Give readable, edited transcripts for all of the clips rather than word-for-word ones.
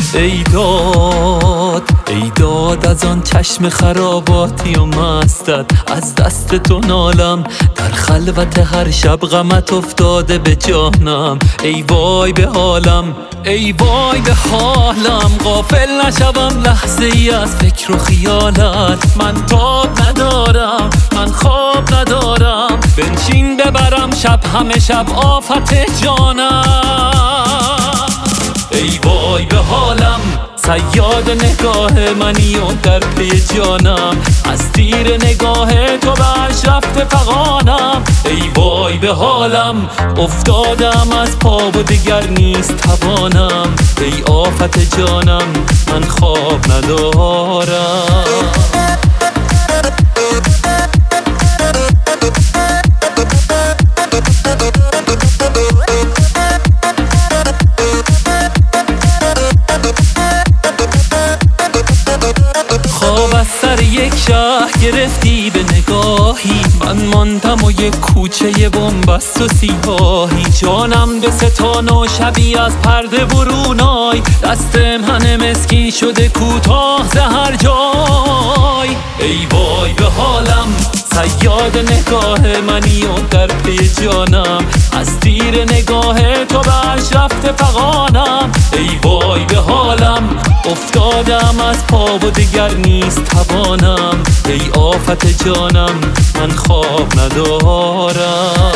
ای داد از آن چشم خراباتی و مستت، از دست تو نالم در خلوت هر شب، غمت افتاده به جانم. ای وای به حالم، ای وای به حالم، غافل نشوم لحظه ای از فکر و خیالت. من تاب ندارم، من خواب ندارم، بنشین ببرم شب همه شب آفت جانم. ای وای به حالم، صیاد نگاه منی و در پی جانم، از تیر نگاه تو برش رفته فغانم. ای وای به حالم، افتادم از پا و دیگر نیست توانم. ای آفت جانم، من خواب ندارم. خواب از سر یک شهر گرفتی به نگاهی، من ماندم و یک کوچه بنبست و سیاهی. جانم به ستان و شبی از پرده برونای، دست من مسکین شده کوتاه ز هر جای. ای وای به حالم، صیاد نگاه منی و در پی جانم، از تیر نگاه تو برش رفته فغانم. ای وای به حالم، افتادم از پا و دیگر نیست توانم. ای آفت جانم، من خواب ندارم.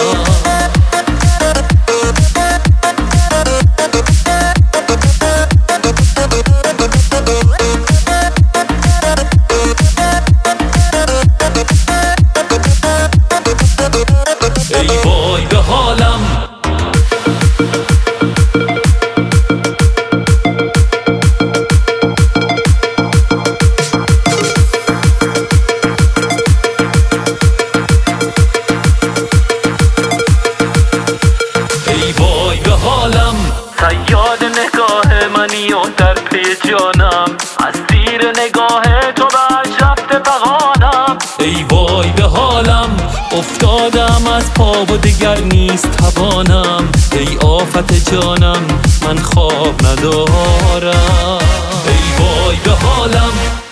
ای وای به حالم، ای وای به حالم، صیاد نگاه منی و در پی جانم، از تیر نگاه تو برش رفته فغانم. ای وای به حالم، افتادم از پا و دیگر نیست توانم. ای آفت جانم، من خواب ندارم. ای وای به حالم.